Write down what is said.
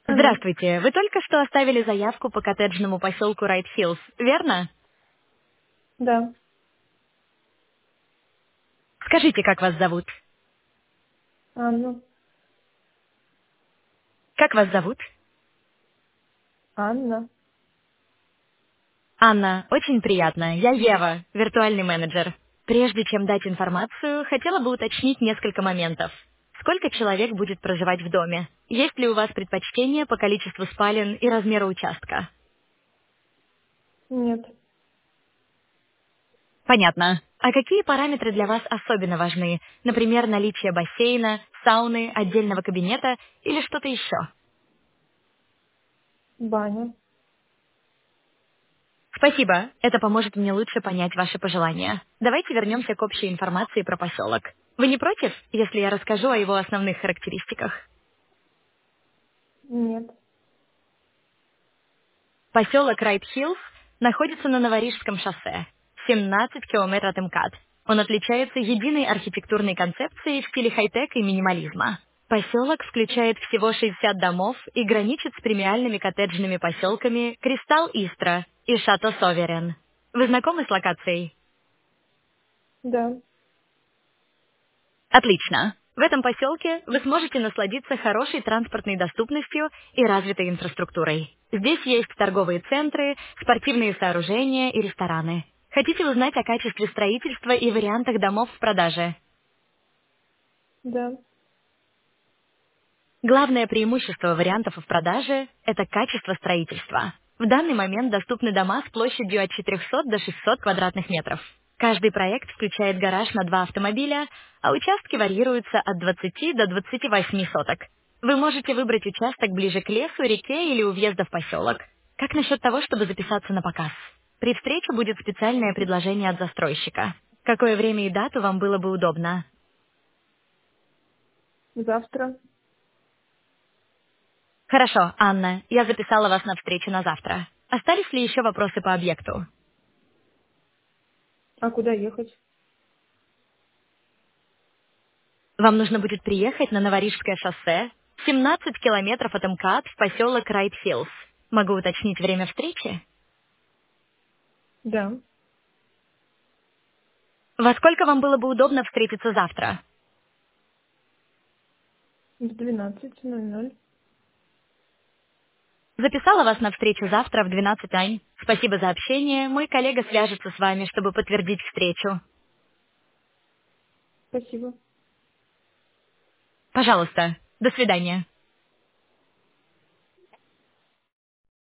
Алло. Здравствуйте. Вы только что оставили заявку по коттеджному поселку Райт-Хиллз, верно? Да. Скажите, как вас зовут? Анна. Как вас зовут? Анна. Анна, очень приятно. Я Ева, виртуальный менеджер. Прежде чем дать информацию, хотела бы уточнить несколько моментов. Сколько человек будет проживать в доме? Есть ли у вас предпочтение по количеству спален и размеру участка? Нет. Понятно. А какие параметры для вас особенно важны? Например, наличие бассейна, сауны, отдельного кабинета или что-то еще? Баня. Спасибо. Это поможет мне лучше понять ваши пожелания. Давайте вернемся к общей информации про поселок. Вы не против, если я расскажу о его основных характеристиках? Нет. Поселок Райт-Хиллз находится на Новорижском шоссе, 17 километров от МКАД. Он отличается единой архитектурной концепцией в стиле хай-тек и минимализма. Поселок включает всего 60 домов и граничит с премиальными коттеджными поселками Кристалл Истра и Шато Соверен. Вы знакомы с локацией? Да. Отлично. В этом поселке вы сможете насладиться хорошей транспортной доступностью и развитой инфраструктурой. Здесь есть торговые центры, спортивные сооружения и рестораны. Хотите узнать о качестве строительства и вариантах домов в продаже? Да. Главное преимущество вариантов в продаже – это качество строительства. В данный момент доступны дома с площадью от 400 до 600 квадратных метров. Каждый проект включает гараж на 2 автомобиля, а участки варьируются от 20 до 28 соток. Вы можете выбрать участок ближе к лесу, реке или у въезда в поселок. Как насчет того, чтобы записаться на показ? При встрече будет специальное предложение от застройщика. Какое время и дату вам было бы удобно? Завтра. Хорошо, Анна, я записала вас на встречу на завтра. Остались ли еще вопросы по объекту? А куда ехать? Вам нужно будет приехать на Новорижское шоссе, 17 километров от МКАД в поселок Райт-Хиллз. Могу уточнить время встречи? Да. Во сколько вам было бы удобно встретиться завтра? В 12:00. Записала вас на встречу завтра в 12 Ань. Спасибо за общение. Мой коллега свяжется с вами, чтобы подтвердить встречу. Спасибо. Пожалуйста. До свидания.